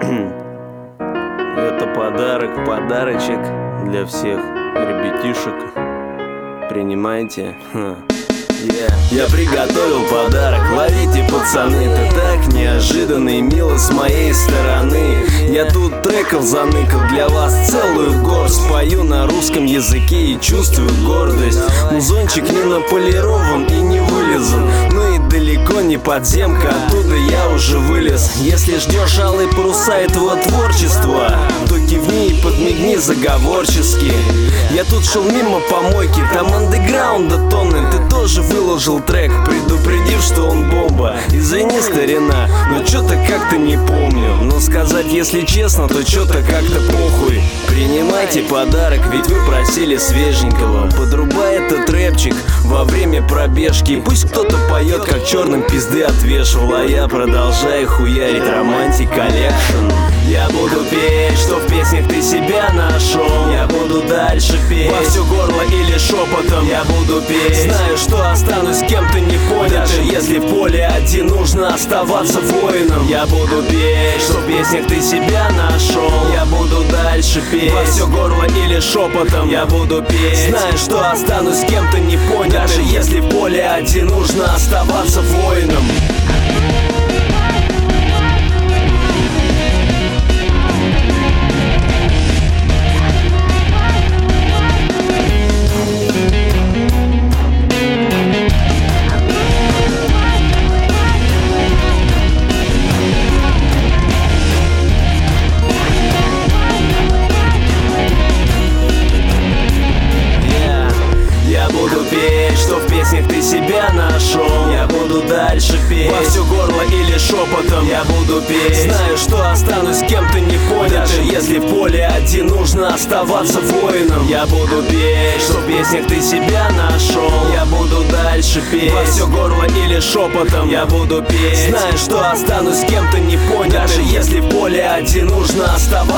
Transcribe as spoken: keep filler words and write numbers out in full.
Это подарок, подарочек для всех ребятишек. Принимайте. Yeah. Я приготовил подарок, ловите, пацаны. Это так неожиданно и мило с моей стороны. Я тут треков заныкал для вас целую горсть. Пою на русском языке и чувствую гордость. Музончик не наполирован и не вылезан, но и далеко не подземка, оттуда я уже вылез. Если ждешь алые паруса этого творчества, то кивни и подмигни заговорчески. Я тут шел мимо помойки, там андеграунда тонны. Ты тоже выложил трек, предупредив, что он бомба. Извини, старина, но чё-то как-то не помню. Но сказать, если честно, то чё-то как-то похуй. Принимайте подарок, ведь вы просили свеженького. Подрубай этот рэпчик во время пробежки. Пусть кто-то поет, как черным пизды отвешивал, а я продолжаю хуярить романтик коллекшн. Я буду петь, что в песнях ты себя нашел. Я буду дальше петь во все горло или шепотом. Я буду петь, знаю, что останусь кем-то непонятым. Даже если в поле один, нужно оставаться воином. Я буду петь, что в песнях ты себя нашел. Я буду дальше петь во все горло или шепотом. Я буду петь, знаю, что останусь кем-то непонятым. Даже если в поле один, нужно оставаться воином. Что в песнях ты себя нашел. Я буду дальше петь во все горло или шепотом. Я буду петь, знаю, что останусь кем-то непонятым. Даже если в поле один, нужно оставаться воином. Я буду петь, что в песнях ты себя нашел. Я буду дальше петь во все горло или шепотом. Я буду петь, знаю, что останусь кем-то непонятым. Даже если в поле один, нужно оставаться